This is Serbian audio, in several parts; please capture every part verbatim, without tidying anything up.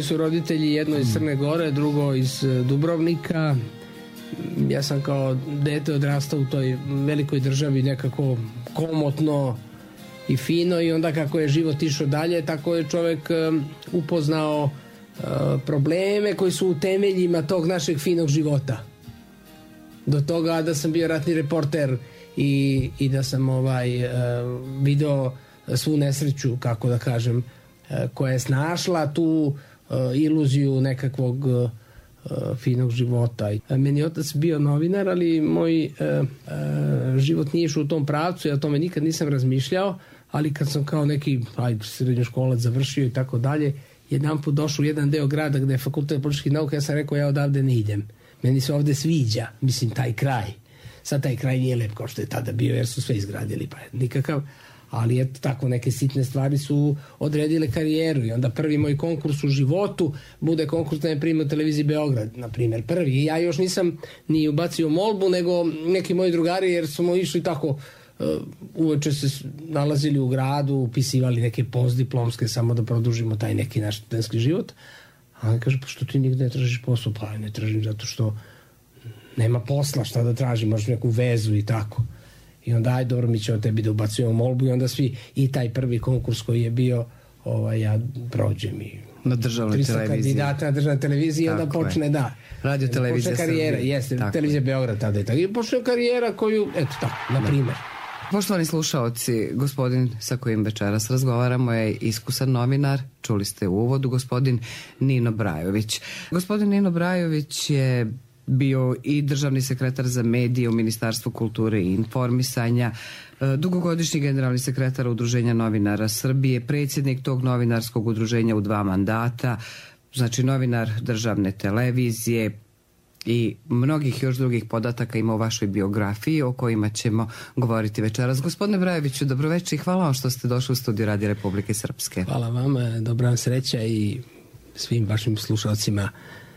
su roditelji, jedno iz Crne Gore, drugo iz Dubrovnika. Ja sam kao dete odrastao u toj velikoj državi nekako komotno i fino, i onda kako je život išao dalje, tako je čovjek upoznao probleme koji su u temeljima tog našeg finog života. Do toga da sam bio ratni reporter i, i da sam ovaj video svu nesreću, kako da kažem, koja je snašla tu iluziju nekakvog finog života. Meni je otac bio novinar, ali moj život nije išao u tom pravcu, ja o tome nikad nisam razmišljao, ali kad sam kao neki ajde, srednjoškolac završio i tako dalje, jedan put došao u jedan deo grada gde je fakultet političkih nauka, ja sam rekao ja odavde ne idem. Meni se ovde sviđa, mislim, taj kraj. Sad taj kraj nije lep kao što je tada bio, jer su sve izgradili, pa nikakav. Ali eto tako, neke sitne stvari su odredile karijeru, i onda prvi moj konkurs u životu bude konkurs da me prime u televiziji Beograd, na primjer, prvi. I ja još nisam ni ubacio molbu, nego neki moji drugari, jer smo išli tako, uh, uveče se nalazili u gradu, upisivali neke postdiplomske samo da produžimo taj neki naš studenski život. A on kaže, pa što ti nigde ne tražiš posao? Pa ne tražim zato što nema posla, šta da tražim, možeš neku vezu i tako. I onda, aj dobro, mi ćemo tebi da ubacujemo molbu, i onda svi, i taj prvi konkurs koji je bio, ovaj, ja prođem i na državnoj trista televiziji. Kandidata na državnoj televiziji, i onda počne, da. Radio televizija Srbije. Počne karijera, jeste, televizija Beograd tada je tako. I počne karijera koju, eto tako, na primjer. Poštovani slušaoci, gospodin sa kojim večeras razgovaramo je iskusan novinar, čuli ste u uvodu, gospodin Nino Brajović. Gospodin Nino Brajović je bio i državni sekretar za medije u Ministarstvu kulture i informisanja, dugogodišnji generalni sekretar Udruženja novinara Srbije, predsjednik tog novinarskog udruženja u dva mandata, znači novinar državne televizije, i mnogih još drugih podataka ima u vašoj biografiji o kojima ćemo govoriti večeras. Gospodine Brajoviću, dobroveče i hvala vam što ste došli u studiju Radija Republike Srpske. Hvala vam, dobra vam sreća i svim vašim slušalcima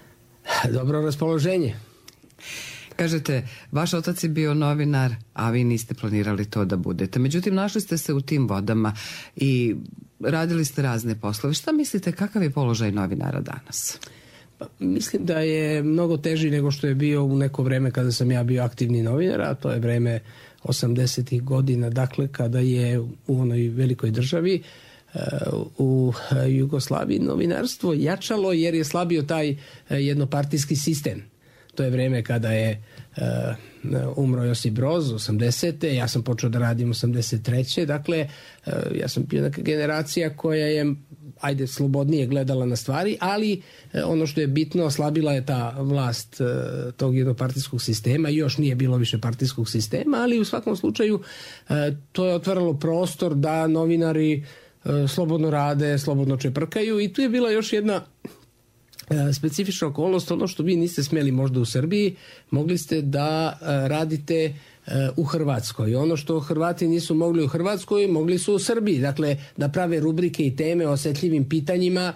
dobro raspoloženje. Kažete, vaš otac je bio novinar, a vi niste planirali to da budete. Međutim, našli ste se u tim vodama i radili ste razne poslove. Šta mislite, kakav je položaj novinara danas? Pa, mislim da je mnogo teži nego što je bio u neko vreme kada sam ja bio aktivni novinar, a to je vreme osamdesetih godina, dakle kada je u onoj velikoj državi u Jugoslaviji novinarstvo jačalo, jer je slabio taj jednopartijski sistem. To je vreme kada je uh, umro Josip Broz osamdesete. Ja sam počeo da radim osamdeset treće. Dakle, uh, ja sam bio neka generacija koja je, ajde, slobodnije gledala na stvari, ali uh, ono što je bitno, slabila je ta vlast uh, tog jednopartijskog sistema. Još nije bilo više partijskog sistema, ali u svakom slučaju uh, to je otvaralo prostor da novinari uh, slobodno rade, slobodno čeprkaju, i tu je bila još jedna specifična okolnost, ono što vi niste smeli možda u Srbiji, mogli ste da radite u Hrvatskoj. Ono što Hrvati nisu mogli u Hrvatskoj, mogli su u Srbiji. Dakle, da prave rubrike i teme o osetljivim pitanjima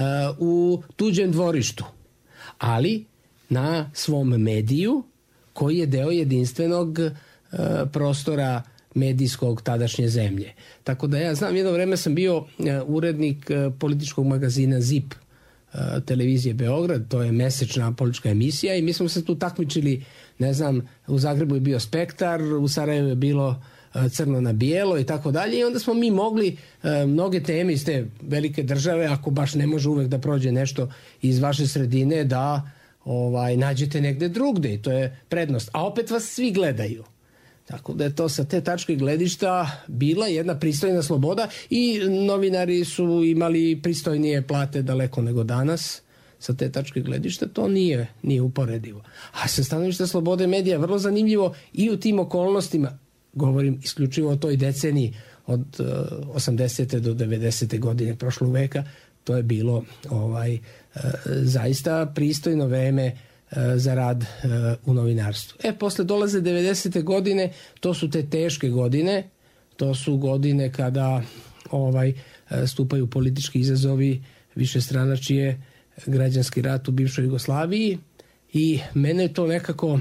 u tuđem dvorištu. Ali na svom mediju, koji je deo jedinstvenog prostora medijskog tadašnje zemlje. Tako da ja znam, jedno vreme sam bio urednik političkog magazina ZIP televizije Beograd, to je mesečna politička emisija, i mi smo se tu takmičili, ne znam, u Zagrebu je bio Spektar, u Sarajevu je bilo Crno na bijelo i tako dalje, i onda smo mi mogli mnoge teme iz te velike države, ako baš ne može uvek da prođe nešto iz vaše sredine, da ovaj, nađete negde drugde, i to je prednost, a opet vas svi gledaju. Tako da je to sa te tačke gledišta bila jedna pristojna sloboda, i novinari su imali pristojnije plate daleko nego danas. Sa te tačke gledišta to nije, nije uporedivo. A sa stanovišta slobode medija vrlo zanimljivo i u tim okolnostima, govorim isključivo o toj deceniji od uh, osamdesete do devedesete godine prošlog veka, to je bilo ovaj, uh, zaista pristojno vreme za rad u novinarstvu. E, posle dolaze devedesete godine, to su te teške godine, to su godine kada ovaj, stupaju politički izazovi, višestranačije, građanski rat u bivšoj Jugoslaviji, i mene to nekako,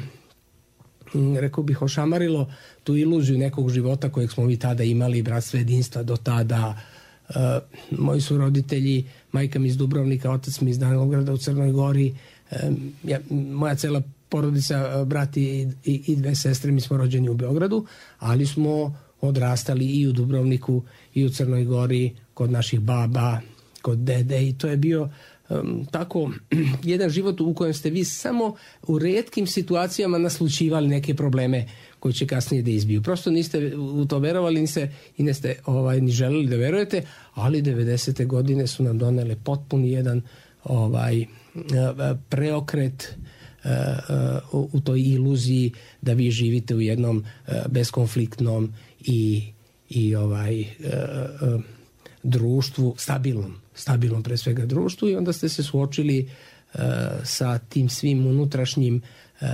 rekao bih, ošamarilo tu iluziju nekog života kojeg smo mi tada imali, bratstva, jedinstva do tada, moji su roditelji, majka mi iz Dubrovnika, otac mi iz Danilograda u Crnoj Gori, ja, moja cela porodica, brati i, i, i dve sestre, mi smo rođeni u Beogradu, ali smo odrastali i u Dubrovniku i u Crnoj Gori, kod naših baba, kod dede, i to je bio um, tako jedan život u kojem ste vi samo u retkim situacijama naslućivali neke probleme koji će kasnije da izbiju. Prosto niste u to verovali, niste, i niste ovaj, ni želeli da verujete, ali devedesete godine su nam donele potpuni jedan ovaj, preokret uh, u toj iluziji da vi živite u jednom uh, beskonfliktnom i, i ovaj uh, uh, društvu, stabilnom, stabilnom pre svega društvu, i onda ste se suočili uh, sa tim svim unutrašnjim uh,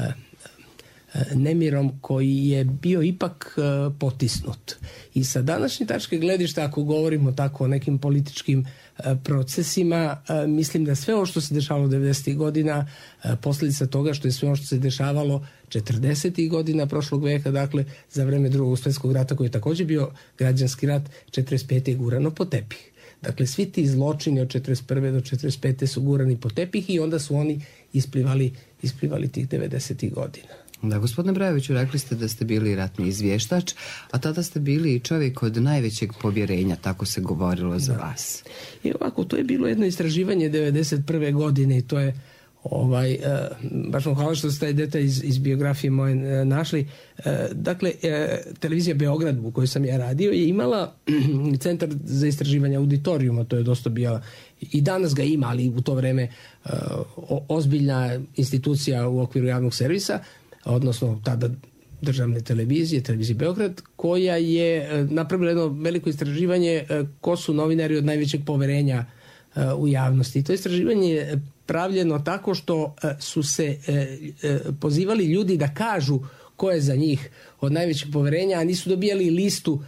nemirom koji je bio ipak uh, potisnut. I sa današnje tačke gledišta, ako govorimo tako o nekim političkim uh, procesima, uh, mislim da sve ovo što se dešavalo devedesetih godina, uh, posljedica toga što je sve ovo što se dešavalo četrdesetih godina prošlog veka, dakle za vreme Drugog svjetskog rata, koji je također bio građanski rat, četrdeset pete je gurano po tepih. Dakle, svi ti zločini od četrdeset prve do četrdeset pete su gurani po tepih i onda su oni isplivali, isplivali tih devedesetih godina. Da, gospodine Brajoviću, rekli ste da ste bili ratni izvještač, a tada ste bili i čovjek od najvećeg povjerenja, tako se govorilo za da. vas. I ovako, to je bilo jedno istraživanje devedeset prve godine i to je ovaj, uh, baš vam hvala što ste taj detalj iz, iz biografije moje uh, našli. Uh, dakle, uh, televizija Beograd u kojoj sam ja radio je imala centar za istraživanje auditorijuma, to je dosta bila, i danas ga ima, ali u to vreme uh, ozbiljna institucija u okviru javnog servisa, odnosno tada državne televizije, televizije Beograd, koja je napravila jedno veliko istraživanje ko su novinari od najvećeg poverenja u javnosti. I to istraživanje je pravljeno tako što su se pozivali ljudi da kažu ko je za njih od najvećeg poverenja, a nisu dobijali listu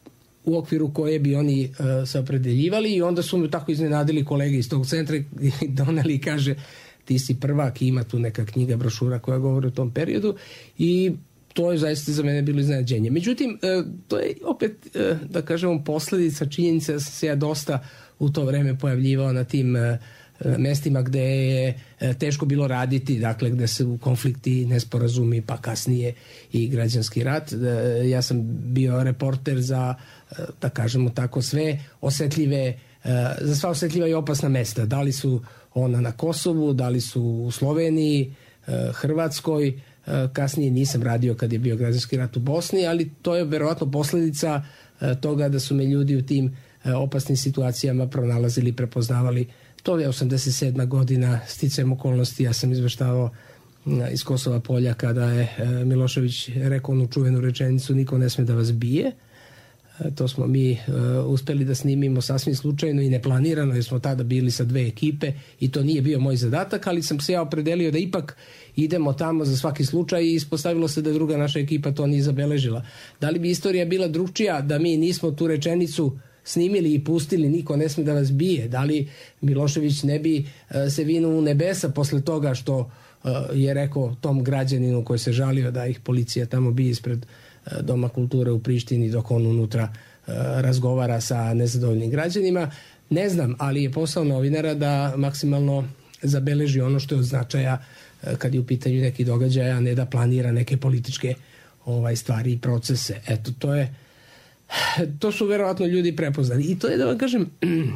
u okviru koje bi oni se opredeljivali, i onda su mi tako iznenadili kolege iz tog centra i doneli i kaže: ti si prvak, ima tu neka knjiga, brošura koja govori o tom periodu, i to je zaista za mene bilo iznenađenje. Međutim, to je opet, da kažemo, posljedica činjenica da sam se ja dosta u to vreme pojavljivao na tim mestima gde je teško bilo raditi, dakle gde su konflikti, nesporazumi, pa kasnije i građanski rat. Ja sam bio reporter za, da kažemo tako, sve osetljive, za sva osetljiva i opasna mesta. Da li su ona na Kosovu, da li su u Sloveniji, Hrvatskoj, kasnije nisam radio kad je bio građanski rat u Bosni, ali to je verovatno posljedica toga da su me ljudi u tim opasnim situacijama pronalazili, prepoznavali. To je osamdeset sedma godina, sticajem okolnosti, ja sam izveštavao iz Kosova polja kada je Milošević rekao onu čuvenu rečenicu: niko ne sme da vas bije. To smo mi uh, uspeli da snimimo sasvim slučajno i neplanirano, jer smo tada bili sa dve ekipe i to nije bio moj zadatak, ali sam se ja opredelio da ipak idemo tamo za svaki slučaj, i ispostavilo se da druga naša ekipa to nije zabeležila. Da li bi istorija bila drugčija da mi nismo tu rečenicu snimili i pustili niko ne sme da vas bije? Da li Milošević ne bi uh, se vinuo u nebesa posle toga što uh, je rekao tom građaninu koji se žalio da ih policija tamo bije ispred Doma kulture u Prištini dok on unutra uh, razgovara sa nezadovoljnim građanima? Ne znam, ali je posao novinara da maksimalno zabeleži ono što je od značaja uh, kad je u pitanju neki događaj, a ne da planira neke političke ovaj, stvari i procese. Eto, to je to su verovatno ljudi prepoznali. I to je, da vam kažem,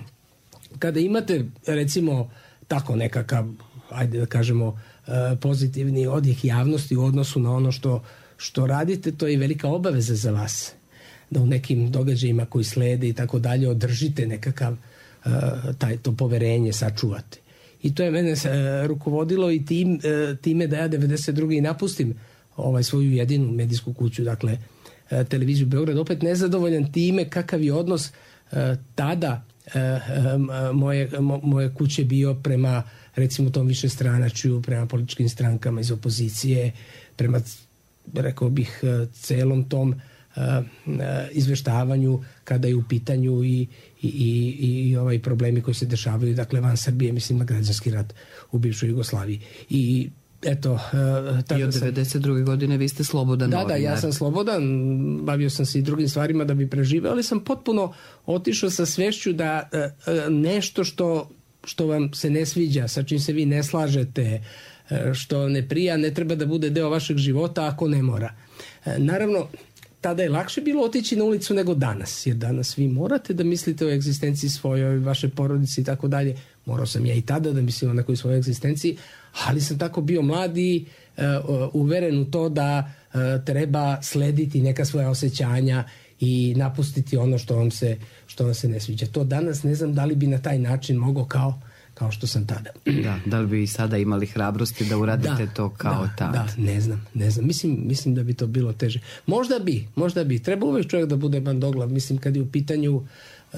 kada imate recimo tako nekakav, ajde da kažemo, uh, pozitivni odjek javnosti u odnosu na ono što što radite, to je velika obaveza za vas, da u nekim događajima koji slede i tako dalje održite nekakav uh, taj, to poverenje, sačuvate. I to je mene uh, rukovodilo i tim, uh, time da ja devedeset druge i napustim ovaj, svoju jedinu medijsku kuću, dakle uh, televiziju Beograd, opet nezadovoljan time kakav je odnos uh, tada uh, um, moje, mo, moje kuće bio prema, recimo, tom višestranačju, prema političkim strankama iz opozicije, prema, rekao bih, celom tom uh, uh, izveštavanju kada je u pitanju i, i, i, i ovaj problemi koji se dešavaju, dakle van Srbije, mislim na građanski rat u bivšoj Jugoslaviji. I eto... Uh, I od devedeset druge godine vi ste slobodan da, novinar. Da, ja sam slobodan, bavio sam se i drugim stvarima da bi preživeo, ali sam potpuno otišao sa svešću da uh, nešto što, što vam se ne sviđa, sa čim se vi ne slažete, uh, što ne prija, ne treba da bude deo vašeg života ako ne mora. Uh, naravno, tada je lakše bilo otići na ulicu nego danas, jer danas vi morate da mislite o egzistenciji svojoj, vaše porodice i tako dalje. Morao sam ja i tada da mislim o nekoj svojoj egzistenciji, ali sam tako bio mlad i uh, uveren u to da uh, treba slediti neka svoja osjećanja i napustiti ono što vam se, što vam se ne sviđa. To danas ne znam da li bi na taj način mogao kao kao što sam tada. Da, da li bi i sada imali hrabrosti da uradite da, to kao da, tad? Da, ne znam, ne znam. Mislim, mislim da bi to bilo teže. Možda bi, možda bi. Treba uvek čovjek da bude bandoglav. Mislim, kad je u pitanju uh,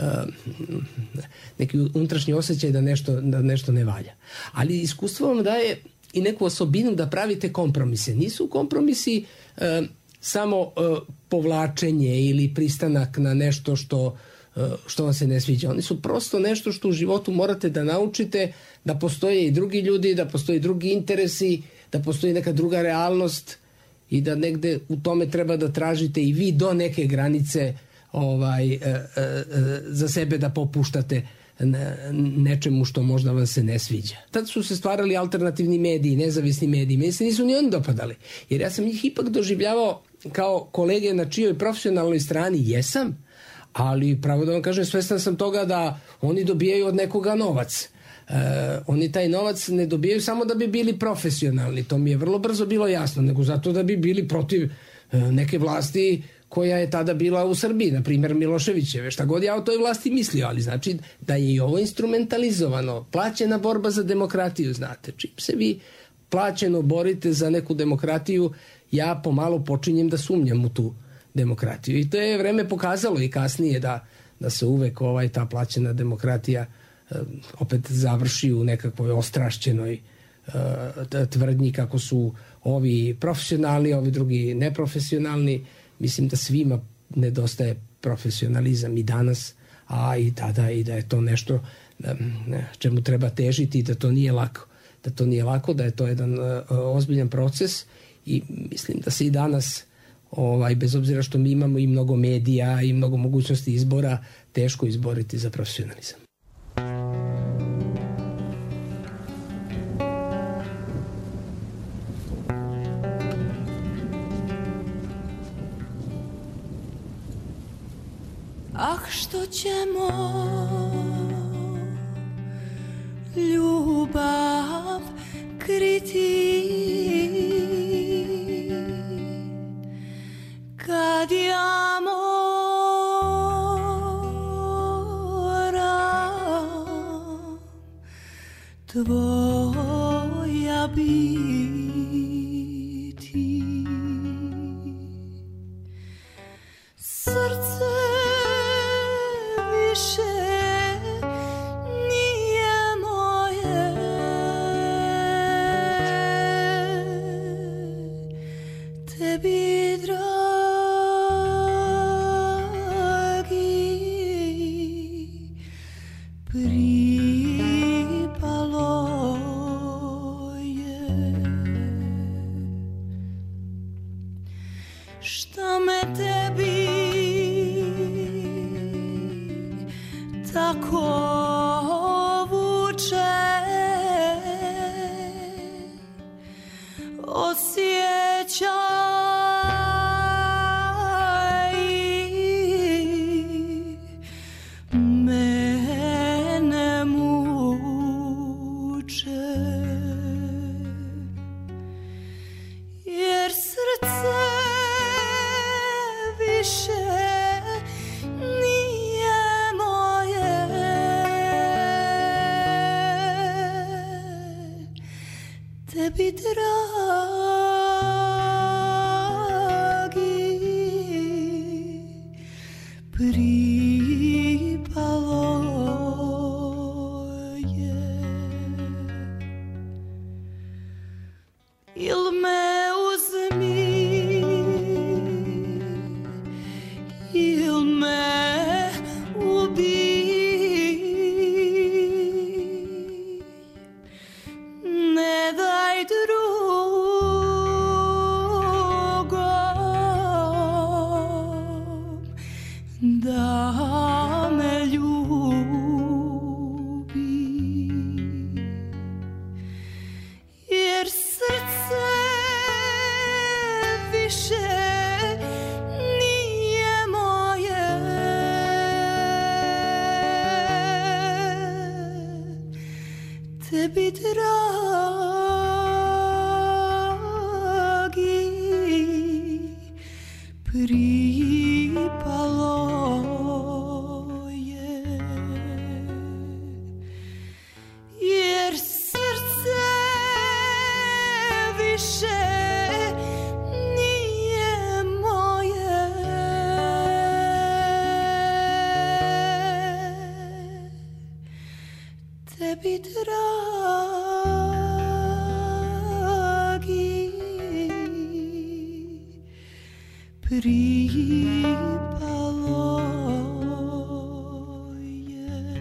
neki unutrašnji osjećaj da nešto, da nešto ne valja. Ali iskustvo vam daje i neku osobinu da pravite kompromise. Nisu kompromisi uh, samo uh, povlačenje ili pristanak na nešto što što vam se ne sviđa. Oni su prosto nešto što u životu morate da naučite, da postoje i drugi ljudi, da postoje drugi interesi, da postoji neka druga realnost i da negde u tome treba da tražite i vi do neke granice ovaj, e, e, za sebe da popuštate nečemu što možda vam se ne sviđa. Tad su se stvarali alternativni mediji, nezavisni mediji. Meni se nisu ni oni dopadali. Jer ja sam ih ipak doživljavao kao kolege na čijoj profesionalnoj strani jesam, ali pravo da vam kažem, svestan sam toga da oni dobijaju od nekoga novac. E, oni taj novac ne dobijaju samo da bi bili profesionalni, to mi je vrlo brzo bilo jasno, nego zato da bi bili protiv e, neke vlasti koja je tada bila u Srbiji, na primjer Miloševićeve, šta god ja o toj vlasti mislio, ali znači da je i ovo instrumentalizovano, plaćena borba za demokratiju, znate, čim se vi plaćeno borite za neku demokratiju, ja pomalo počinjem da sumnjam u tu demokratiju. I to je vreme pokazalo i kasnije da, da se uvek ovaj, ta plaćena demokratija e, opet završi u nekakvoj ostrašćenoj e, tvrdnji kako su ovi profesionalni, ovi drugi neprofesionalni. Mislim da svima nedostaje profesionalizam i danas, a i tada, i da je to nešto e, čemu treba težiti i da to nije lako. Da to nije lako, da je to jedan e, ozbiljan proces i mislim da se i danas Ovaj, bez obzira što mi imamo i mnogo medija i mnogo mogućnosti izbora, teško izboriti za profesionalizam. Ah, što ćemo ljubav kriti kad ja moram tvoja biti. Srce više nije moje, tebi dragi pripalo je. Šta me tebi tako vuče, osjećaj mene muče, jer srce više nije moje, tebi dragi pripalo je. Il me uzmi, il me ubij, ne daj drugi da me ljubi, jer srce više nije moje. Tebi dragi pripalo je, jer srce više nije moje. Tebi dragi pripalo je.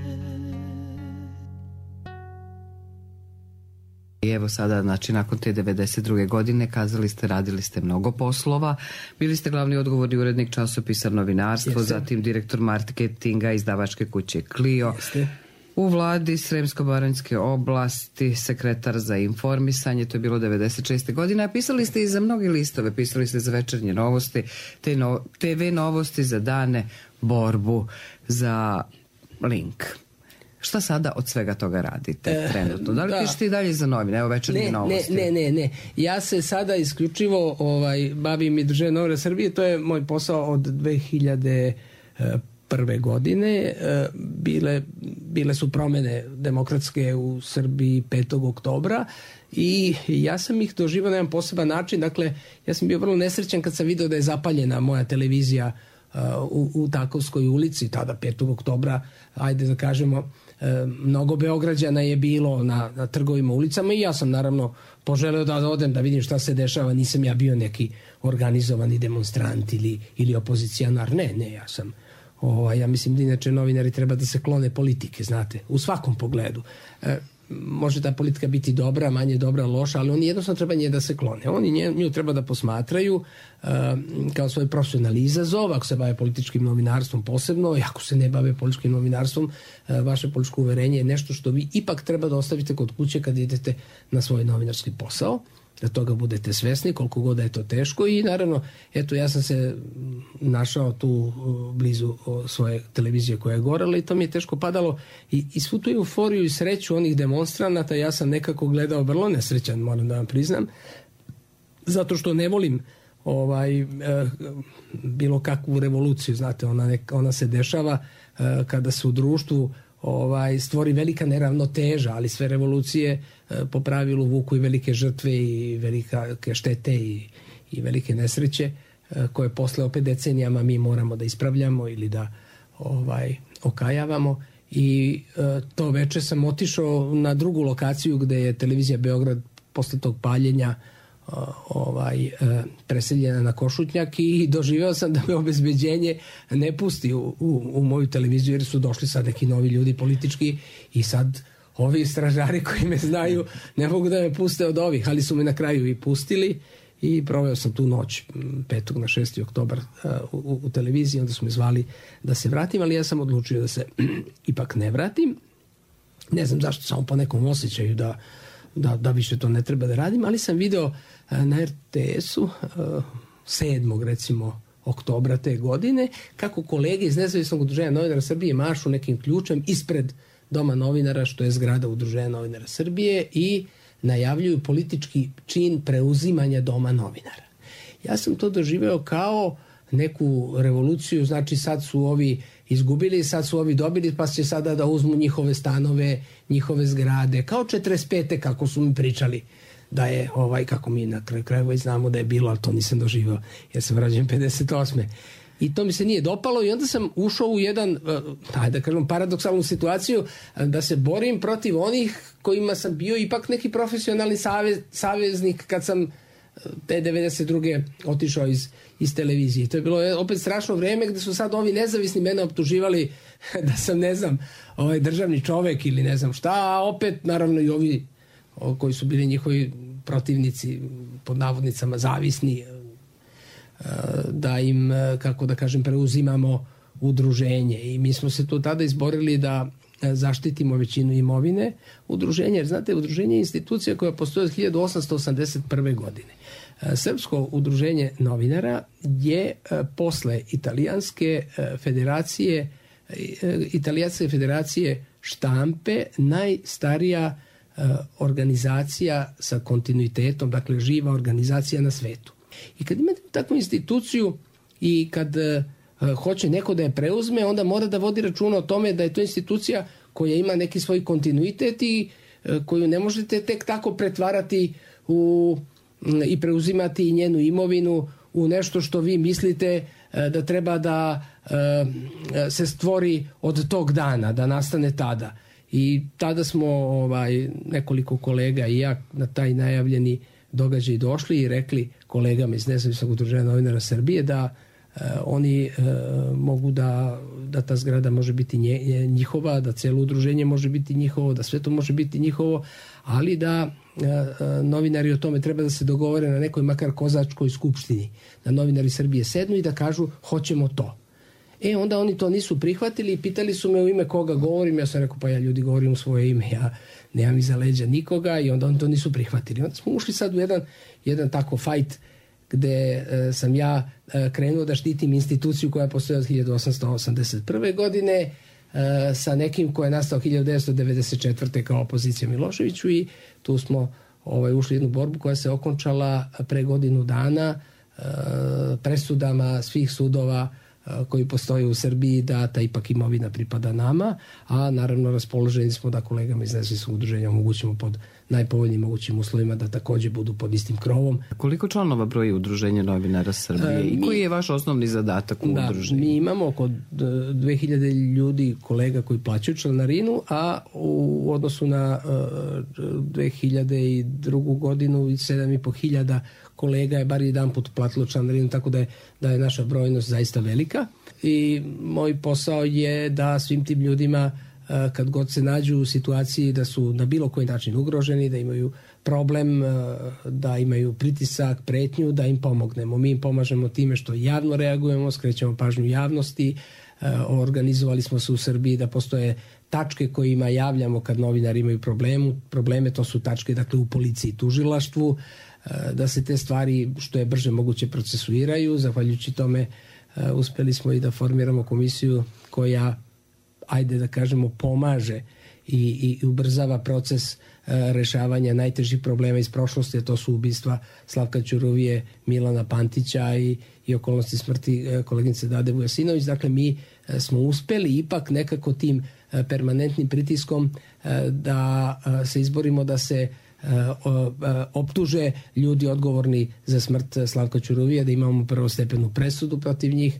I evo sada, znači, nakon te devedeset druge godine kazali ste, radili ste mnogo poslova, bili ste glavni odgovorni urednik časopisa Novinarstvo, Jeste. zatim direktor marketinga izdavačke kuće Clio. Jeste. U vladi Sremsko-baranjske oblasti, sekretar za informisanje, to je bilo devedeset šeste godine, a pisali ste i za mnogi listove, pisali ste za Večernje novosti, te no, te ve novosti, za Dane, Borbu, za Link. Šta sada od svega toga radite E, trenutno? Da li da. pišete i dalje za novine? Evo Večernje Ne, novosti. ne, ne, ne, ne. Ja se sada isključivo ovaj, bavim i Udruženjem novinara Srbije, to je moj posao od dve hiljade prve godine. Bile, bile su promene demokratske u Srbiji petog oktobra i ja sam ih doživao na jedan poseban način. Dakle, ja sam bio vrlo nesrećan kad sam video da je zapaljena moja televizija u, u Takovskoj ulici, tada petog oktobra, ajde da kažemo, mnogo Beograđana je bilo na, na trgovima, ulicama i ja sam naravno poželeo da odem da vidim šta se dešava. Nisam ja bio neki organizovani demonstrant ili, ili opozicijanar, ne, ne, ja sam O, ja mislim da inače novinari treba da se klone politike, znate, u svakom pogledu. E, može ta politika biti dobra, manje dobra, loša, ali oni jednostavno treba nje da se klone. Oni nje, nju treba da posmatraju e, kao svoj profesionalni izazov, ako se bave političkim novinarstvom posebno, i ako se ne bave političkim novinarstvom, e, vaše političko uverenje je nešto što vi ipak treba da ostavite kod kuće kad idete na svoj novinarski posao, da toga budete svesni, koliko god da je to teško. I naravno, eto, ja sam se našao tu blizu svoje televizije koja je gorela i to mi je teško padalo. I, i svu tu euforiju i sreću onih demonstranata ja sam nekako gledao vrlo nesrećan, moram da vam priznam, zato što ne volim ovaj, eh, bilo kakvu revoluciju, znate, ona, nek, ona se dešava eh, kada se u društvu ovaj, stvori velika neravnoteža, ali sve revolucije e, po pravilu vuku i velike žrtve i velike štete i, i velike nesreće e, koje posle opet decenijama mi moramo da ispravljamo ili da ovaj, okajavamo. I e, to veče sam otišao na drugu lokaciju gde je televizija Beograd posle tog paljenja ovaj, preseljena na Košutnjak i doživeo sam da me obezbeđenje ne pusti u, u, u moju televiziju jer su došli sad neki novi ljudi politički i sad ovi stražari koji me znaju ne mogu da me puste od ovih, ali su me na kraju i pustili i proveo sam tu noć petog na šesti oktobar u, u televiziji, onda su me zvali da se vratim, ali ja sam odlučio da se ipak ne vratim. Ne znam zašto, samo po nekom osjećaju da Da, da više to ne treba da radim, ali sam video na er te esu sedmog recimo oktobra te godine kako kolege iz Nezavisnog udruženja novinara Srbije mašu nekim ključem ispred Doma novinara, što je zgrada Udruženja novinara Srbije, i najavljuju politički čin preuzimanja Doma novinara. Ja sam to doživeo kao neku revoluciju, znači sad su ovi izgubili, sad su ovi dobili, pa će sada da uzmu njihove stanove, njihove zgrade, kao četrdeset pete kako su mi pričali da je, ovaj, kako mi na kraju krajeva znamo da je bilo, ali to nisam doživao, jer sam rađen pedeset osme. I to mi se nije dopalo i onda sam ušao u jedan, ajde da kažem, paradoksalnu situaciju da se borim protiv onih kojima sam bio ipak neki profesionalni savez, saveznik kad sam te devedeset druge otišao iz, iz televizije. To je bilo opet strašno vreme gde su sad ovi nezavisni mene optuživali da sam, ne znam, ovaj državni čovek ili ne znam šta, a opet naravno i ovi koji su bili njihovi protivnici, pod navodnicama zavisni, da im, kako da kažem, preuzimamo udruženje i mi smo se tu tada izborili da zaštitimo većinu imovine udruženja, jer znate, udruženje je institucija koja postoji od hiljadu osamsto osamdeset prve. godine. Srpsko udruženje novinara je posle italijanske federacije italijanske federacije štampe najstarija organizacija sa kontinuitetom, dakle živa organizacija na svetu. I kad imate takvu instituciju i kad hoće neko da je preuzme, onda mora da vodi računa o tome da je to institucija koja ima neki svoj kontinuitet i koju ne možete tek tako pretvarati u, i preuzimati njenu imovinu u nešto što vi mislite da treba da se stvori od tog dana, da nastane tada. I tada smo ovaj, nekoliko kolega i ja na taj najavljeni događaj došli i rekli kolegama iz Nezavisnog udruženja novinara Srbije da Uh, oni uh, mogu da, da ta zgrada može biti nje, njihova, da cijelo udruženje može biti njihovo, da sve to može biti njihovo, ali da uh, uh, novinari o tome treba da se dogovore na nekoj makar kozačkoj skupštini, da novinari Srbije sednu i da kažu hoćemo to. E onda oni to nisu prihvatili i pitali su me u ime koga govorim, ja sam rekao pa ja ljudi govorim u svoje ime, ja nemam iza leđa nikoga i onda oni to nisu prihvatili. Onda smo ušli sad u jedan, jedan tako fajt gde e, sam ja e, krenuo da štitim instituciju koja postoji od hiljadu osamsto osamdeset prve. godine e, sa nekim ko je nastao hiljadu devetsto devedeset četvrte kao opozicija Miloševiću i tu smo ovaj, ušli jednu borbu koja se okončala pre godinu dana e, presudama svih sudova koji postoje u Srbiji da ta ipak imovina pripada nama, a naravno raspoloženi smo da kolegama iz Nezavisnog udruženja omogućimo pod najpovoljnijim mogućim uslovima da takođe budu pod istim krovom. Koliko članova broji Udruženje novinara Srbije e, mi, i koji je vaš osnovni zadatak u da, udruženju? Mi imamo oko dve hiljade ljudi, kolega koji plaćaju članarinu, a u odnosu na uh, dve hiljade drugu. godinu sedam i po hiljada kolega je bar jedan put platilo članarinu, tako da je, da je naša brojnost zaista velika. I moj posao je da svim tim ljudima kad god se nađu u situaciji da su na bilo koji način ugroženi, da imaju problem, da imaju pritisak, pretnju, da im pomognemo. Mi im pomažemo time što javno reagujemo, skrećemo pažnju javnosti, organizovali smo se u Srbiji da postoje tačke kojima javljamo kad novinari imaju problemu. Probleme to su tačke dakle u policiji i tužilaštvu, da se te stvari što je brže moguće procesuiraju. Zahvaljujući tome uspeli smo i da formiramo komisiju koja, ajde da kažemo, pomaže i, i ubrzava proces rešavanja najtežih problema iz prošlosti, a to su ubistva Slavka Ćuruvije, Milana Pantića i, i okolnosti smrti koleginice Dade Vujasinović. Dakle, mi smo uspeli ipak nekako tim permanentnim pritiskom da se izborimo da se optuže ljudi odgovorni za smrt Slavka Ćuruvije, da imamo prvostepenu presudu protiv njih.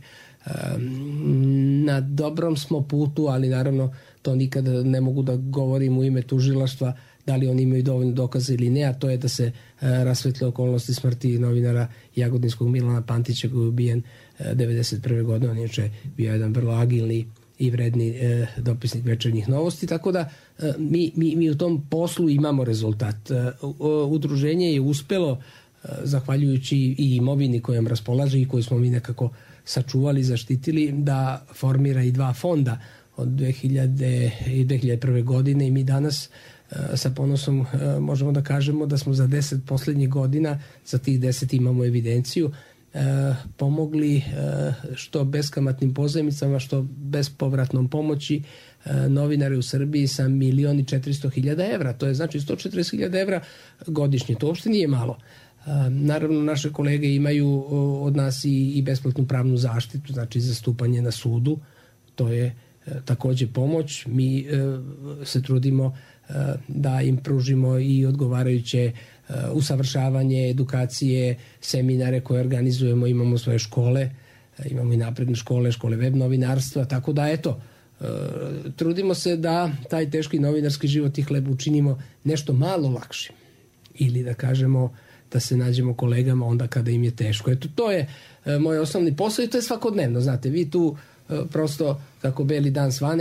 Na dobrom smo putu, ali naravno to nikada ne mogu da govorim u ime tužilaštva da li oni imaju dovoljno dokaza ili ne, a to je da se rasvetle okolnosti smrti novinara jagodinskog Milana Pantića koji je ubijen devedeset prve. godine. On je bio jedan vrlo agilni i vredni e, dopisnik Večernjih novosti, tako da e, mi, mi, mi u tom poslu imamo rezultat. E, udruženje je uspelo, e, zahvaljujući i imovini kojom raspolaže i koju smo mi nekako sačuvali, zaštitili, da formira i dva fonda od dve hiljade i dve hiljade prve. godine i mi danas e, sa ponosom e, možemo da kažemo da smo za deset poslednjih godina, za tih deset imamo evidenciju, E, pomogli e, što beskamatnim pozajmicama, što bespovratnom pomoći e, novinare u Srbiji sa milion i četiristo hiljada evra. To je znači sto četrdeset hiljada evra godišnje. To uopšte nije malo. E, naravno, naše kolege imaju od nas i, i besplatnu pravnu zaštitu, znači zastupanje na sudu. To je e, takođe pomoć. Mi e, se trudimo e, da im pružimo i odgovarajuće usavršavanje, edukacije, seminare koje organizujemo, imamo svoje škole, imamo i napredne škole, škole web novinarstva, tako da eto, trudimo se da taj teški novinarski život i hleb učinimo nešto malo lakšim. Ili da kažemo da se nađemo kolegama onda kada im je teško. Eto, to je moj osnovni posao i to je svakodnevno. Znate, vi tu prosto kako beli dan svane,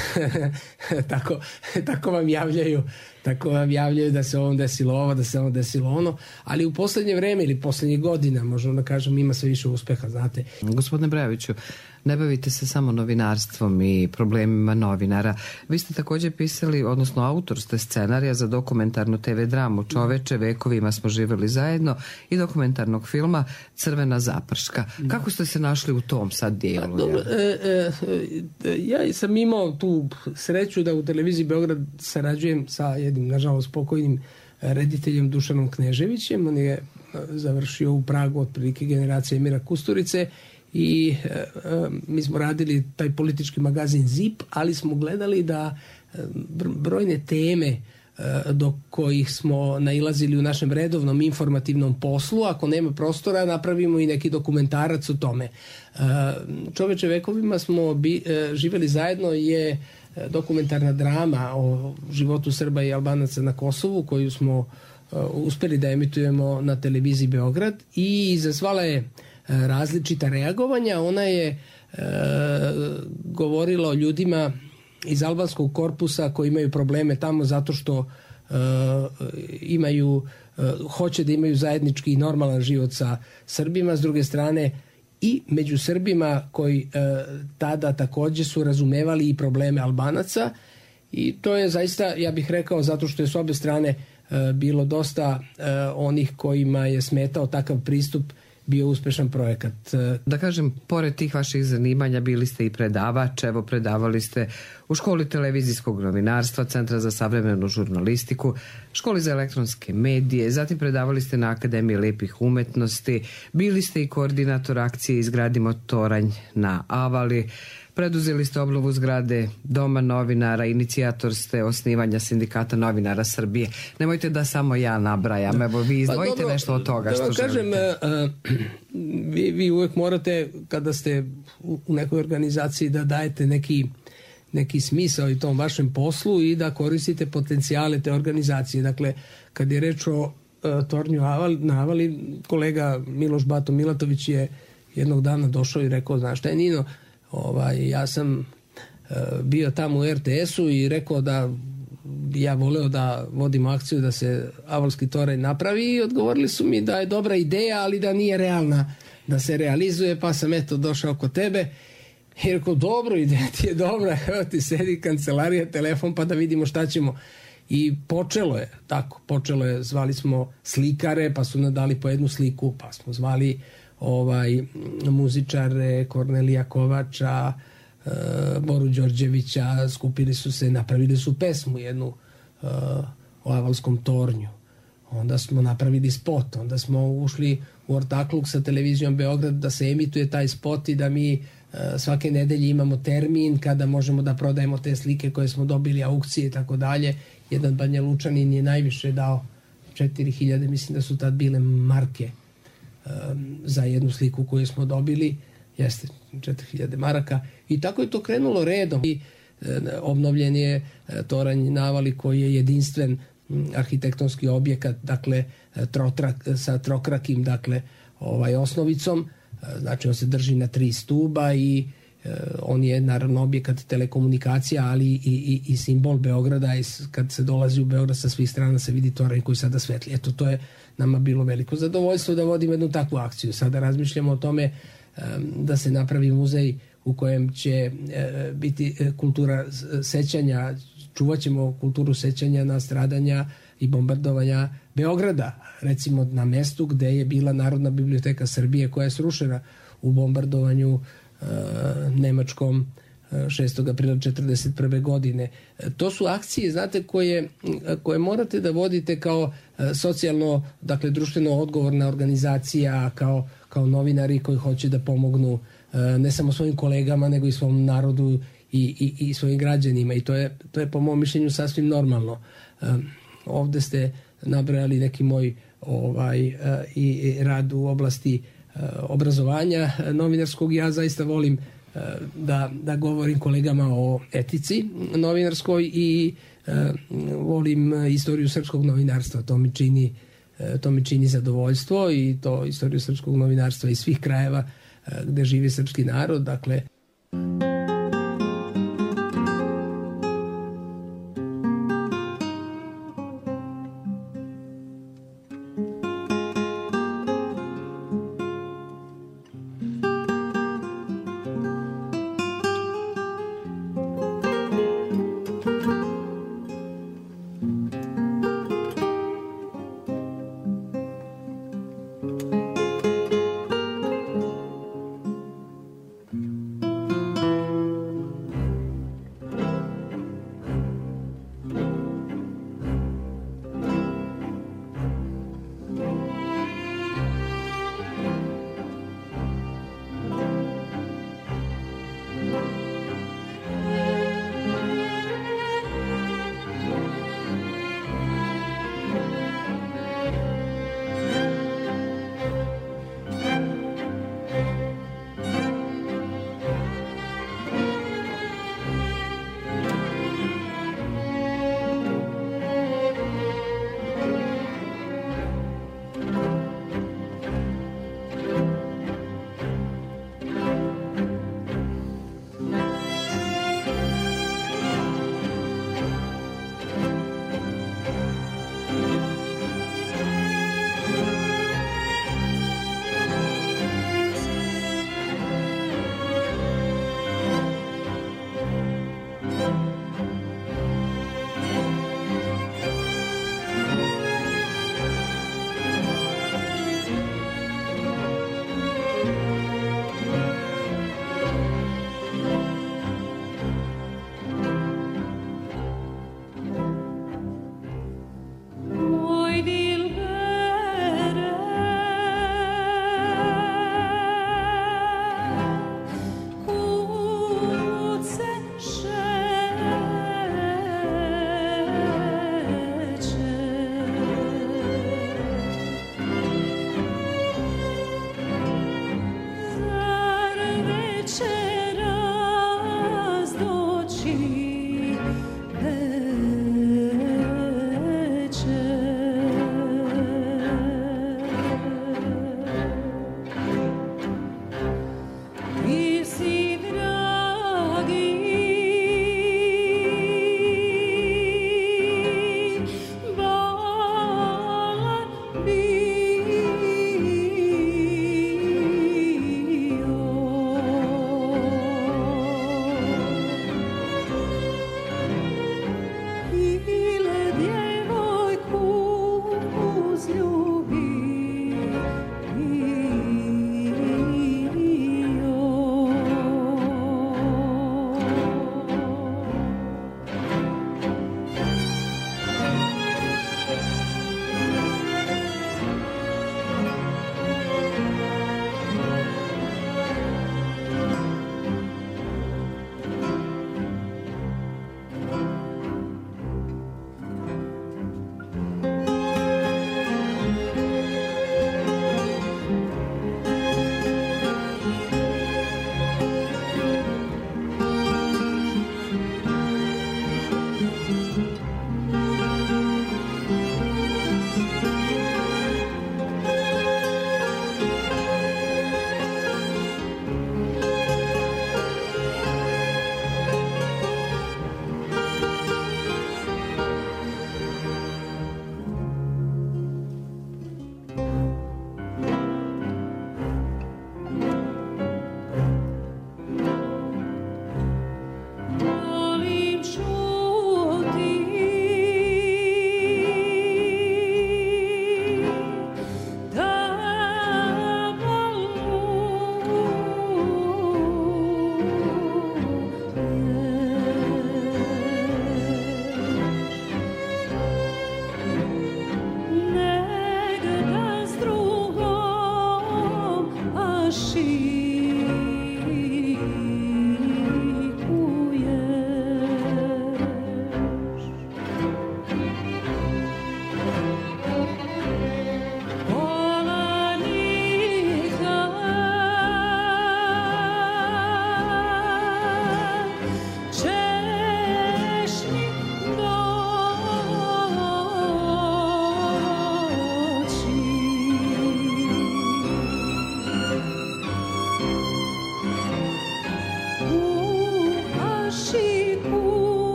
tako, tako vam javljaju tako vam javljaju da se ovom desilo ovo, da se ovom desilo ono, ali u poslednje vreme ili poslednjih godina, možemo da kažem, ima sve više uspeha, znate. Gospodine Brajoviću, ne bavite se samo novinarstvom i problemima novinara. Vi ste također pisali, odnosno autor ste scenarija za dokumentarnu te ve dramu Čoveče, vekovima smo živeli zajedno i dokumentarnog filma Crvena zaprška. Kako ste se našli u tom sad dijelu? Dobro, e, e, ja sam imao tu sreću da u televiziji Beograd sarađujem sa jednim, nažalost, pokojnim rediteljem Dušanom Kneževićem. On je završio u Pragu otprilike generacije Emira Kusturice i e, e, mi smo radili taj politički magazin Zip, ali smo gledali da e, brojne teme e, do kojih smo nailazili u našem redovnom informativnom poslu, ako nema prostora, napravimo i neki dokumentarac o tome. E, Čoveče, vekovima smo bi, e, živeli zajedno je dokumentarna drama o životu Srba i Albanaca na Kosovu, koju smo uh, uspeli da emitujemo na televiziji Beograd i izazvala je uh, različita reagovanja. Ona je uh, govorila o ljudima iz albanskog korpusa koji imaju probleme tamo zato što uh, imaju, uh, hoće da imaju zajednički i normalan život sa Srbima, s druge strane i među Srbima koji e, tada također su razumevali i probleme Albanaca i to je zaista, ja bih rekao, zato što je s obe strane e, bilo dosta e, onih kojima je smetao takav pristup, bio uspešan projekat. Da kažem, pored tih vaših zanimanja bili ste i predavač, evo predavali ste u školi televizijskog novinarstva, Centra za savremenu žurnalistiku, školi za elektronske medije, zatim predavali ste na Akademiji lepih umetnosti, bili ste i koordinator akcije Izgradimo toranj na Avali, preduzeli ste obnovu zgrade Doma novinara, inicijator ste osnivanja Sindikata novinara Srbije. Nemojte da samo ja nabrajam, evo vi izdvojite pa, dobro, nešto od toga što kažem, želite. Uh, vi, vi uvek morate, kada ste u, u nekoj organizaciji, da dajete neki, neki smisao i tom vašem poslu i da koristite potencijale te organizacije. Dakle, kad je reč o uh, tornju Aval, na Avali, kolega Miloš Bato Milatović je jednog dana došao i rekao, znaš šta je, Nino, Ovaj, ja sam uh, bio tamo u er te esu i rekao da ja voleo da vodimo akciju da se Avalski toranj napravi i odgovorili su mi da je dobra ideja, ali da nije realna da se realizuje, pa sam eto došao kod tebe i rekao, dobro, ideja ti je dobra, evo ti sedi kancelarija, telefon, pa da vidimo šta ćemo. I počelo je tako, počelo je, zvali smo slikare, pa su nam dali po jednu sliku, pa smo zvali ovaj muzičare, Kornelija Kovača, e, Boru Đorđevića, skupili su se, napravili su pesmu jednu e, o Avalskom tornju. Onda smo napravili spot, onda smo ušli u ortakluk sa televizijom Beograd da se emituje taj spot i da mi e, svake nedelje imamo termin kada možemo da prodajemo te slike koje smo dobili, aukcije i tako dalje. Jedan Banja Lučanin je najviše dao četiri hiljade, mislim da su tad bile marke za jednu sliku koju smo dobili, jeste četiri hiljade maraka i tako je to krenulo redom i e, obnovljen je e, toranj na Avali koji je jedinstven m, arhitektonski objekat, dakle trotrak, sa trokrakim, dakle ovaj osnovicom, e, znači on se drži na tri stuba i e, on je naravno objekat telekomunikacija, ali i, i, i simbol Beograda i kad se dolazi u Beograd sa svih strana se vidi toranj koji sada svetli. Eto, to je nama bilo veliko zadovoljstvo da vodimo jednu takvu akciju. Sada razmišljamo o tome um, da se napravi muzej u kojem će uh, biti kultura sećanja, čuvat ćemo kulturu sećanja na stradanja i bombardovanja Beograda, recimo na mestu gde je bila Narodna biblioteka Srbije koja je srušena u bombardovanju uh, nemačkom šestog aprila četrdeset prve godine. To su akcije, znate, koje, koje morate da vodite kao socijalno, dakle društveno odgovorna organizacija, kao, kao novinari koji hoće da pomognu ne samo svojim kolegama, nego i svom narodu i, i, i svojim građanima. I to je, to je po mom mišljenju sasvim normalno. Ovde ste nabrali neki moj ovaj, i rad u oblasti obrazovanja novinarskog. Ja zaista volim da, da govorim kolegama o etici novinarskoj i e, volim istoriju srpskog novinarstva. To mi čini, e, to mi čini zadovoljstvo i to istoriju srpskog novinarstva iz svih krajeva e, gde živi srpski narod. Dakle,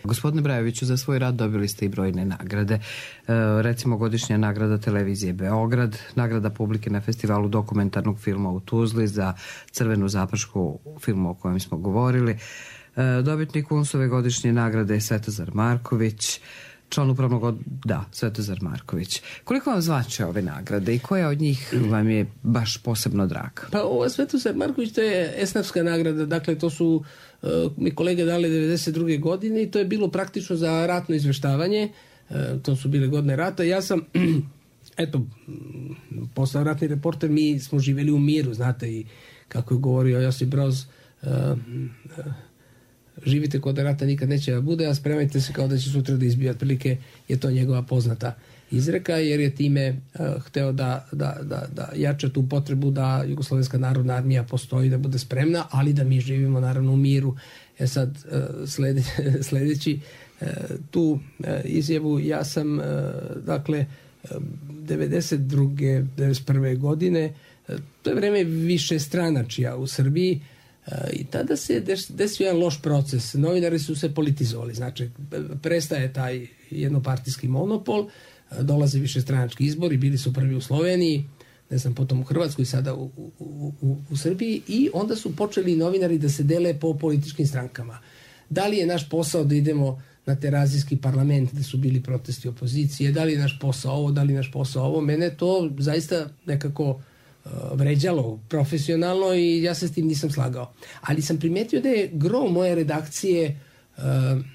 Gospodine Brajoviću, za svoj rad dobili ste i brojne nagrade. E, recimo godišnja nagrada televizije Beograd, nagrada publike na festivalu dokumentarnog filma u Tuzli za Crvenu zapašku, filmu o kojem smo govorili. E, dobitnik Unsove godišnje nagrade je Svetozar Marković, član upravnog od... Da, Svetozar Marković. Koliko vam znače ove nagrade i koja od njih vam je baš posebno draga? Pa ova Svetozar Marković, to je esnafska nagrada, dakle to su uh, mi kolege dali devedeset druge godine i to je bilo praktično za ratno izveštavanje, uh, to su bile godine rata. Ja sam, eto, postao ratni reporter, mi smo živjeli u miru, znate, i kako je govorio Josip Broz, uh, uh, živite kod rata nikad neće da bude, a spremajte se kao da će sutra da izbije. Otprilike je to njegova poznata izreka, jer je time uh, hteo da, da, da, da jača tu potrebu da Jugoslovenska narodna armija postoji, da bude spremna, ali da mi živimo naravno u miru. E sad, uh, slede, sledeći uh, tu uh, izjavu, ja sam uh, dakle uh, devedeset druge devedeset prve godine, uh, to je vreme više stranačija u Srbiji, i tada se desio jedan loš proces. Novinari su se politizovali, znači prestaje taj jednopartijski monopol, dolaze više stranački izbori, bili su prvi u Sloveniji, ne znam, potom u Hrvatskoj i sada u, u, u, u Srbiji, i onda su počeli novinari da se dele po političkim strankama. Da li je naš posao da idemo na Terazijski parlament gde su bili protesti opozicije, da li je naš posao ovo, da li je naš posao ovo, mene to zaista nekako vređalo profesionalno i ja se s tim nisam slagao. Ali sam primetio da je gro moje redakcije uh,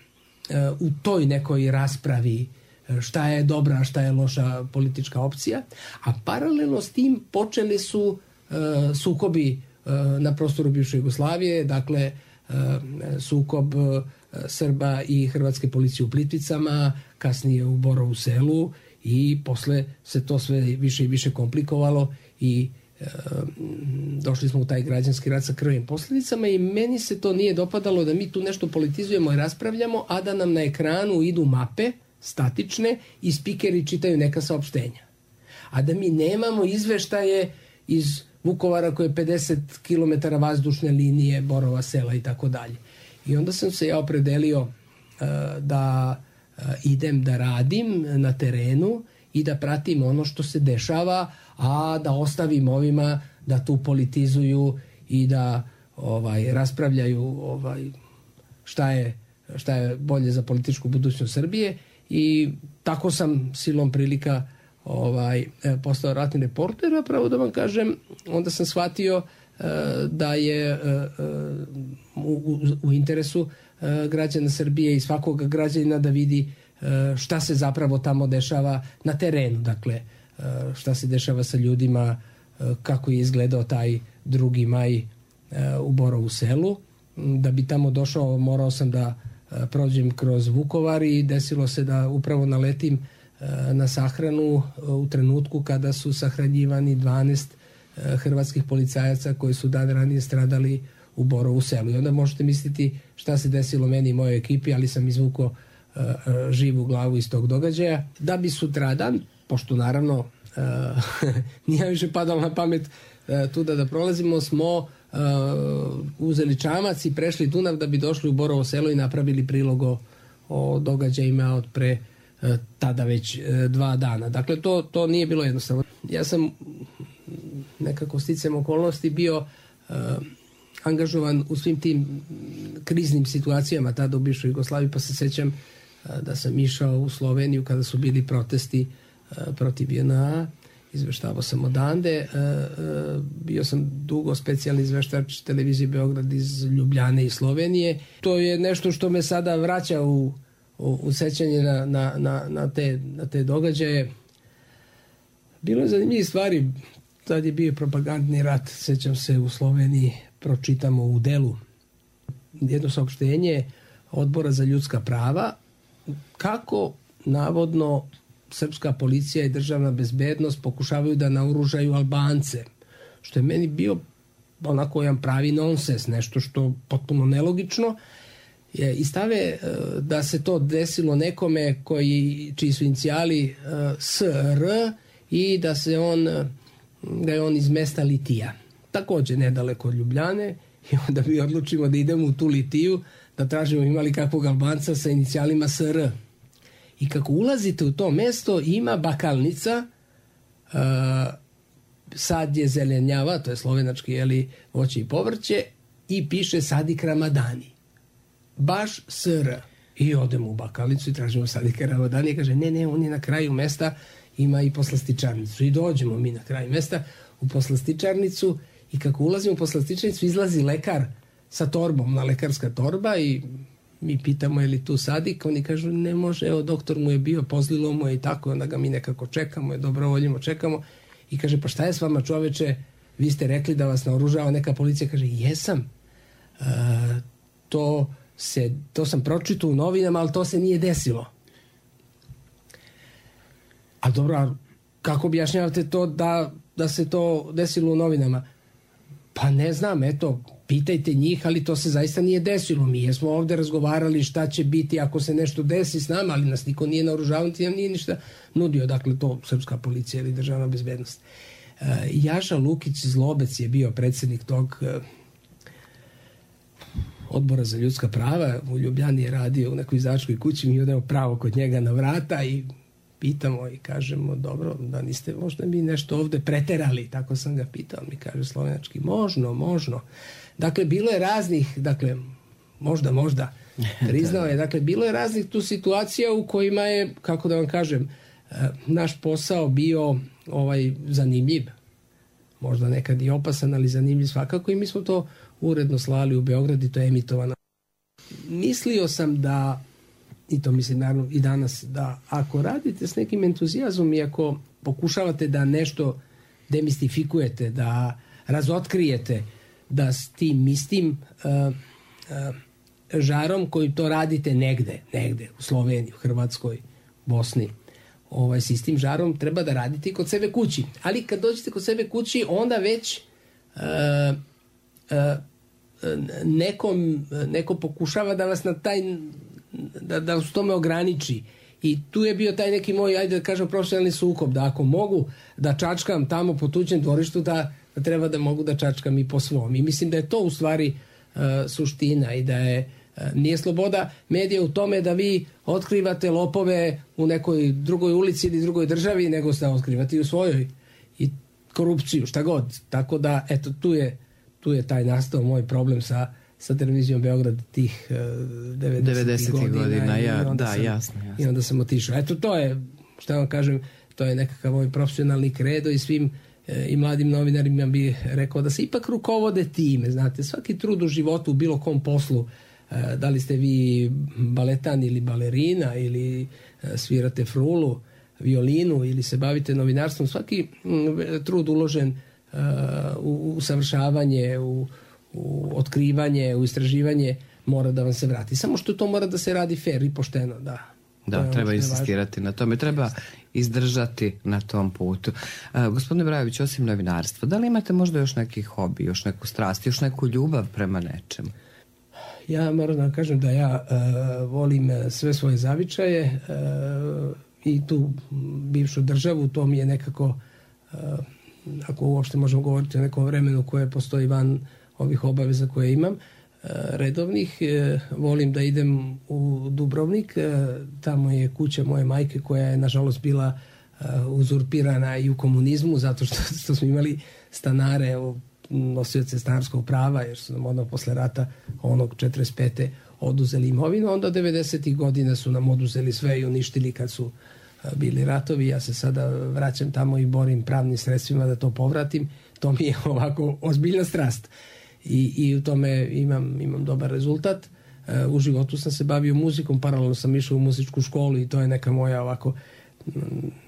uh, u toj nekoj raspravi šta je dobra, a šta je loša politička opcija, a paralelno s tim počeli su uh, sukobi uh, na prostoru bivše Jugoslavije, dakle uh, sukob uh, Srba i hrvatske policije u Plitvicama, kasnije u Borovu Selu, i posle se to sve više i više komplikovalo i e, došli smo u taj građanski rat sa krvavim posljedicama, i meni se to nije dopadalo da mi tu nešto politizujemo i raspravljamo, a da nam na ekranu idu mape statične i spikeri čitaju neka saopštenja. A da mi nemamo izveštaje iz Vukovara koje je pedeset kilometara vazdušne linije, Borova Sela i tako dalje. I onda sam se ja opredelio e, da idem da radim na terenu i da pratim ono što se dešava, a da ostavim ovima da tu politizuju i da ovaj raspravljaju ovaj šta je šta je bolje za političku budućnost Srbije. I tako sam silom prilika ovaj postao ratni reporter, a pravo da vam kažem, onda sam shvatio da je u, u, u interesu građana Srbije i svakog građanina da vidi šta se zapravo tamo dešava na terenu, dakle šta se dešava sa ljudima, kako je izgledao taj drugi maj u Borovu Selu. Da bi tamo došao, morao sam da prođem kroz Vukovar i desilo se da upravo naletim na sahranu u trenutku kada su sahranjivani dvanaest hrvatskih policajaca koji su dan ranije stradali u Borovu Selu. I onda možete misliti šta se desilo meni i mojoj ekipi, ali sam izvukao uh, živu glavu iz tog događaja. Da bi sutradan, pošto naravno uh, nije više padalo na pamet uh, tuda da prolazimo, smo uh, uzeli čamac i prešli Dunav da bi došli u Borovo Selo i napravili prilog o, o događajima od pre uh, tada već uh, dva dana. Dakle, to, to nije bilo jednostavno. Ja sam nekako sticam okolnosti bio uh, angažovan u svim tim kriznim situacijama tada u bivšoj Jugoslaviji, pa se sećam uh, da sam išao u Sloveniju kada su bili protesti uh, protiv J N A, izveštavao sam odande, uh, uh, bio sam dugo specijalni izveštač televizije Beograd iz Ljubljane i Slovenije. To je nešto što me sada vraća u, u, u sećanje na, na, na, na, te, na te događaje. Bilo je zanimljivih stvari. Tad je bio propagandni rat, sećam se, u Sloveniji, pročitamo u Delu jedno saopštenje Odbora za ljudska prava, kako navodno srpska policija i državna bezbednost pokušavaju da naoružaju Albance, što je meni bio onako jedan pravi nonsens, nešto što potpuno nelogično, i stave da se to desilo nekome koji, čiji su inicijali S R, i da se on da je on iz mesta Litija, takođe nedaleko od Ljubljane, i onda mi odlučimo da idemo u tu Litiju, da tražimo imali kakvog Albanca sa inicijalima S R. I kako ulazite u to mesto, ima bakalnica, uh, sad je zelenjava, to je slovenački, jeli, voće i povrće, i piše Sadik Ramadani. Baš S R. I odemo u bakalnicu i tražimo Sadika Ramadani i kaže, ne, ne, on je na kraju mesta, ima i poslastičarnicu. I dođemo mi na kraju mesta u poslastičarnicu i kako ulazimo u poslastičarnicu, izlazi lekar sa torbom, na lekarska torba, i mi pitamo je li tu Sadik, oni kažu ne može, evo doktor mu je bio, pozlilo mu je i tako, onda ga mi nekako čekamo, je dobrovoljimo, čekamo, i kaže pa šta je s vama čoveče, vi ste rekli da vas naoružava neka policija, kaže jesam, e, to, se, to sam pročitao u novinama, ali to se nije desilo. A dobro, a kako objašnjavate to da, da se to desilo u novinama? Pa ne znam, eto, pitajte njih, ali to se zaista nije desilo. Mi jesmo ovde razgovarali šta će biti ako se nešto desi s nama, ali nas niko nije naoružavao, niti nam nije ništa nudio. Dakle, to srpska policija ili državna bezbednost. Uh, Jaša Lukić Zlobec je bio predsjednik tog uh, odbora za ljudska prava. U Ljubljani je radio u nekoj izdavačkoj kući, mi odemo pravo kod njega na vrata i pitamo i kažemo, dobro, da niste možda mi nešto ovde preterali, tako sam ga pitao, mi kaže slovenački, možno, možno. Dakle, bilo je raznih, dakle, možda, možda, priznao je, dakle, bilo je raznih tu situacija u kojima je, kako da vam kažem, naš posao bio ovaj zanimljiv, možda nekad i opasan, ali zanimljiv svakako, i mi smo to uredno slali u Beograd i to je emitovano. Mislio sam da, i to mislim naravno i danas, da ako radite s nekim entuzijazmom i ako pokušavate da nešto demistifikujete, da razotkrijete, da s tim istim uh, uh, žarom koji to radite negde, negde, u Sloveniji, u Hrvatskoj, Bosni, ovaj, s istim žarom treba da radite i kod sebe kući. Ali kad dođete kod sebe kući, onda već uh, uh, nekom, neko pokušava da vas na taj da, da s tome ograniči. I tu je bio taj neki moj, ajde da kažem, profesionalni sukob, da ako mogu da čačkam tamo po tuđem dvorištu, da, da treba da mogu da čačkam i po svom. I mislim da je to u stvari uh, suština i da je uh, nije sloboda medija u tome da vi otkrivate lopove u nekoj drugoj ulici ili drugoj državi, nego da otkrivate i u svojoj. I korupciju, šta god. Tako da, eto, tu je, tu je taj nastao moj problem sa sa televizijom Beograd tih uh, devedesetih godina, godina ja, i onda da, sam, jasno, jasno. I onda sam otišao. Eto, to je, što vam kažem, to je nekakav moj profesionalni kredo i svim e, i mladim novinarima bi rekao da se ipak rukovode time, znate, svaki trud u životu u bilo kom poslu, e, da li ste vi baletan ili balerina ili e, svirate frulu, violinu ili se bavite novinarstvom, svaki m, trud uložen e, u usavršavanje, u u otkrivanje, u istraživanje mora da vam se vrati. Samo što to mora da se radi fair i pošteno, da. Da, treba insistirati na tome, treba izdržati na tom putu. Uh, gospodine Brajović, osim novinarstva, da li imate možda još neki hobi, još neku strast, još neku ljubav prema nečemu? Ja moram da kažem da ja uh, volim sve svoje zavičaje uh, i tu bivšu državu, to mi je nekako, uh, ako uopšte možemo govoriti o nekom vremenu koje postoji van ovih obaveza koje imam, redovnih. Volim da idem u Dubrovnik, tamo je kuća moje majke koja je nažalost bila uzurpirana i u komunizmu zato što, što smo imali stanare, nosioce stanarskog prava, jer su nam odmah posle rata onog četrdeset pete oduzeli imovinu, onda devedesetih godina su nam oduzeli sve i uništili kad su bili ratovi. Ja se sada vraćam tamo i borim pravnim sredstvima da to povratim. To mi je ovako ozbiljna strast. I, i u tome imam, imam dobar rezultat. E, u životu sam se bavio muzikom, paralelno sam išao u muzičku školu i to je neka moja ovako m,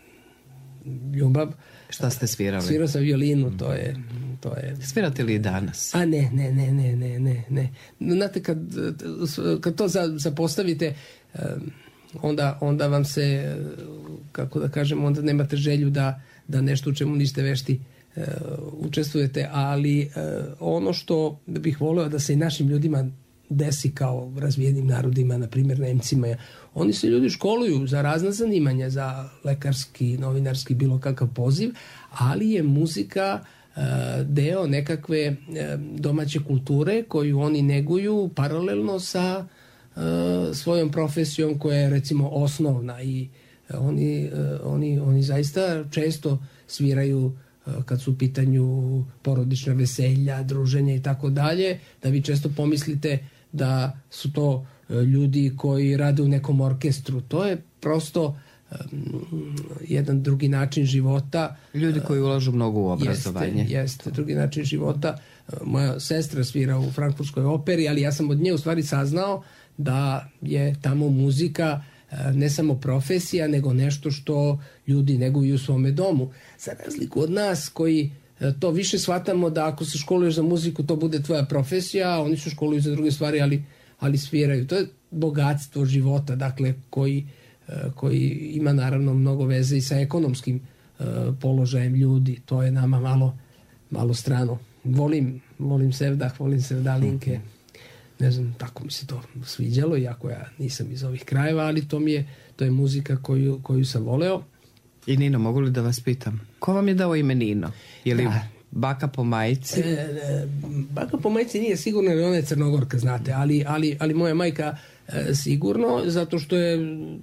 ljubav. Šta ste svirali? Svirao sam violinu, to je, to je... Svirate li i danas? A ne, ne, ne, ne, ne, ne, ne. Znate, kad, kad to zapostavite, onda, onda vam se, kako da kažem, onda nemate želju da, da nešto u čemu niste vešti Uh, učestvujete, ali uh, ono što bih voleo da se i našim ljudima desi kao razvijenim narodima, na primjer Nemcima, oni se ljudi školuju za razna zanimanja, za lekarski, novinarski, bilo kakav poziv, ali je muzika uh, deo nekakve uh, domaće kulture koju oni neguju paralelno sa svojom profesijom koja je recimo osnovna i oni, oni, oni zaista često sviraju kad su u pitanju porodična veselja, druženja i tako dalje, da vi često pomislite da su to ljudi koji rade u nekom orkestru. To je prosto um, jedan drugi način života. Ljudi koji ulažu mnogo u obrazovanje. Jeste, jeste drugi način života. Moja sestra svira u Frankfurtskoj operi, ali ja sam od nje u stvari saznao da je tamo muzika ne samo profesija, nego nešto što ljudi neguju u svome domu. Za razliku od nas koji to više shvatamo da ako se školuješ za muziku, to bude tvoja profesija, a oni se školuju za druge stvari, ali, ali sviraju. To je bogatstvo života, dakle, koji, koji ima naravno mnogo veze i sa ekonomskim položajem ljudi. To je nama malo, malo strano. Volim, volim Sevdah, volim Sevdalinke. Ne znam, tako mi se to sviđalo, iako ja nisam iz ovih krajeva, ali to mi je, to je muzika koju, koju sam voleo. I Nino, mogu li da vas pitam? Ko vam je dao ime Nino? Je li da. Baka po majici? E, e, baka po majici nije sigurno, jer ona je Crnogorka, znate, ali, ali, ali moja majka e, sigurno, zato što je,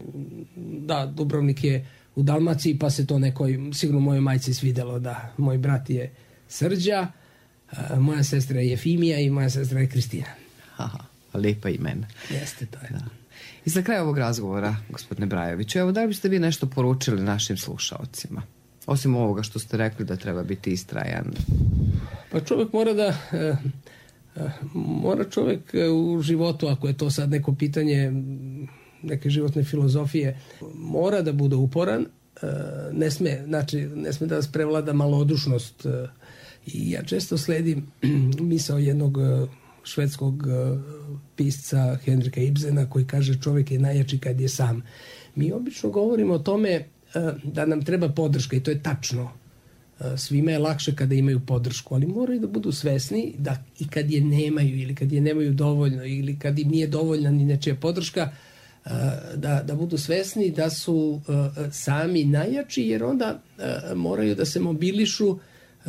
da, Dubrovnik je u Dalmaciji, pa se to nekoj, sigurno mojoj majci svidelo da moj brat je Srđa, a moja sestra je Jefimija i moja sestra je Kristina. Aha, lijepa imena. Jeste, to je. Da. I za kraj ovog razgovora, gospodine Brajoviću, evo da li biste vi nešto poručili našim slušaocima? Osim ovoga što ste rekli da treba biti istrajan. Pa čovjek mora da... E, e, mora čovjek u životu, ako je to sad neko pitanje neke životne filozofije, mora da bude uporan, e, ne sme, znači, ne sme da vas prevlada malodušnost. E, I ja često sledim misao jednog švedskog pisca Henrika Ibsena koji kaže čovjek je najjači kad je sam. Mi obično govorimo o tome da nam treba podrška i to je tačno. Svima je lakše kada imaju podršku, ali moraju da budu svesni da i kad je nemaju ili kad je nemaju dovoljno ili kad im nije dovoljna ni nečija podrška, da, da budu svesni da su sami najjači, jer onda moraju da se mobilišu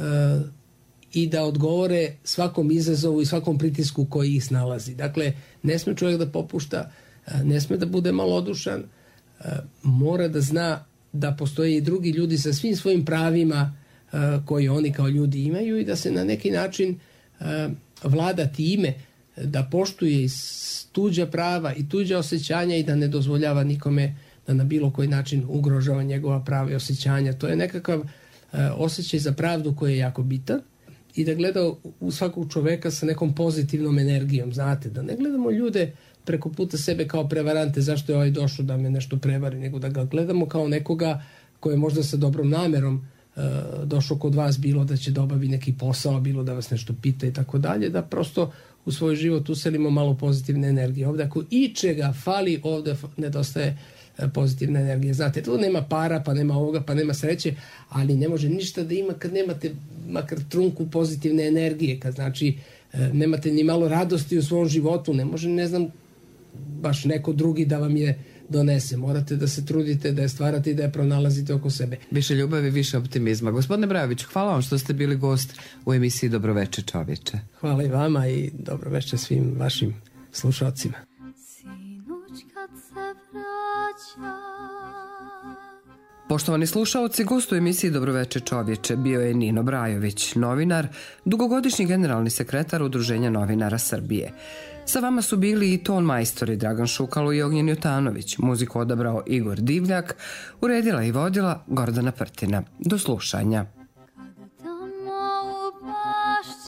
i da odgovore svakom izazovu i svakom pritisku koji ih snalazi. Dakle, ne sme čovjek da popušta, ne sme da bude malodušan, mora da zna da postoje i drugi ljudi sa svim svojim pravima koji oni kao ljudi imaju i da se na neki način vlada time, da poštuje tuđa prava i tuđa osjećanja i da ne dozvoljava nikome da na bilo koji način ugrožava njegova prava i osjećanja. To je nekakav osjećaj za pravdu koji je jako bitan i da gleda u svakog čoveka sa nekom pozitivnom energijom, znate, da ne gledamo ljude preko puta sebe kao prevarante, zašto je ovaj došao da me nešto prevari, nego da ga gledamo kao nekoga koji je možda sa dobrom namerom e, došao kod vas, bilo da će da obavi neki posao, bilo da vas nešto pita i tako dalje, da prosto u svoj život uselimo malo pozitivne energije. Ovdje ako ičega fali, ovdje nedostaje pozitivna energija. Znate, tu nema para, pa nema ovoga, pa nema sreće, ali ne može ništa da ima kad nemate makar trunku pozitivne energije, kad znači nemate ni malo radosti u svom životu, ne može, ne znam, baš neko drugi da vam je donese. Morate da se trudite, da je stvarate i da je pronalazite oko sebe. Više ljubavi, više optimizma. Gospodine Brajoviću, hvala vam što ste bili gost u emisiji Dobroveče čovječe. Hvala i vama i dobroveče svim vašim slušalcima. Poštovani slušaoci, gost u emisiji Dobroveče čovječe bio je Nino Brajović, novinar, dugogodišnji generalni sekretar Udruženja novinara Srbije. Sa vama su bili i ton majstori Dragan Šukalo i Ognjen Jotanović, muziku odabrao Igor Divljak, uredila i vodila Gordana Prtina. Do slušanja.